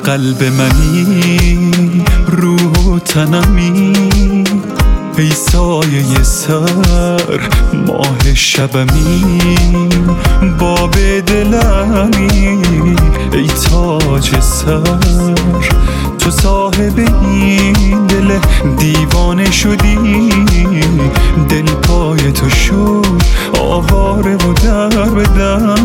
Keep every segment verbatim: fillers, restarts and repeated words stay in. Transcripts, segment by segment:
قلب منی، روح و تنمی، ای سایه سر ماه شبمی، باب دلمی، ای تاج سر، تو صاحب این دل دیوانه شدی، دل پای تو شد آواره و در به در.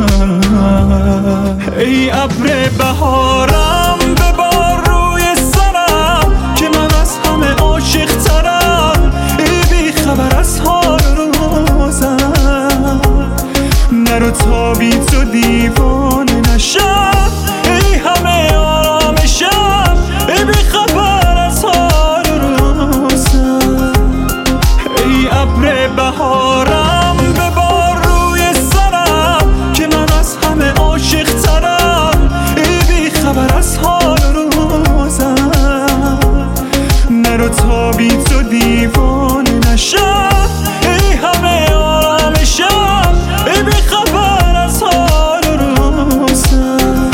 ای ابر بهارم ببار روی سرم که من از همه عاشق ترم، ای بی خبر از حال روزم، نرو تا بی تو دیوانه نشم، ای همه آرامشم، ای بی خبر از حال روزم. ای ابر بهارم ببار روی سرم که من از همه عاشق ترم، ای بی خبر از حال روزم، نرو تا بی تو دیوانه نشم، ای همه آرامشم، ای بی خبر از حال روزم.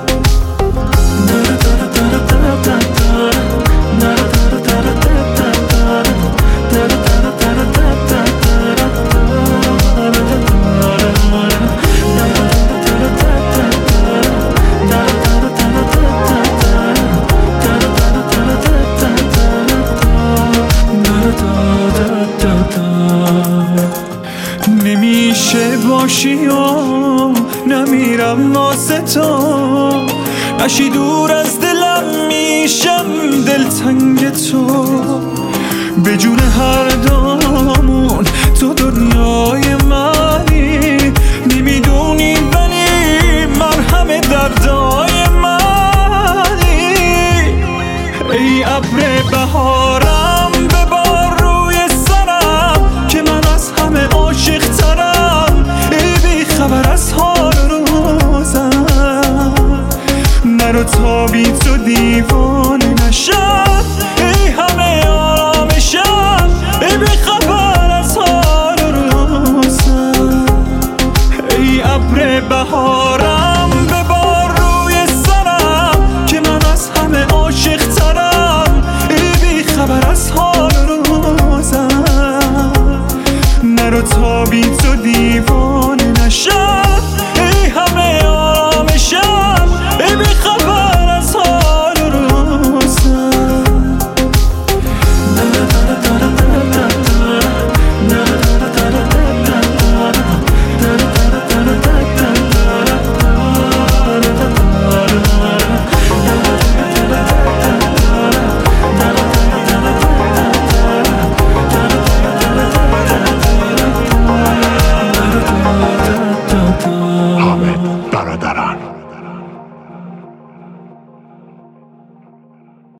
نمیشه باشی و نمیرم واسه تو، نشی دور از دلم میشم دلتنگ تو، به جون هر دامون تو دنیای منی، نمیدونی ولی مرهم دردای منی. ای ابر بهارم ببار روی سرم که من از همه عاشق ترم، ای بی خبر از حال روزم، نرو تا بی تو دیوانه نشم، ای همه آرامشم، ای بی خبر از حال روزم. ای ابر بهارم ببار روی سرم که من از همه عاشق ترم، ای بی خبر از حال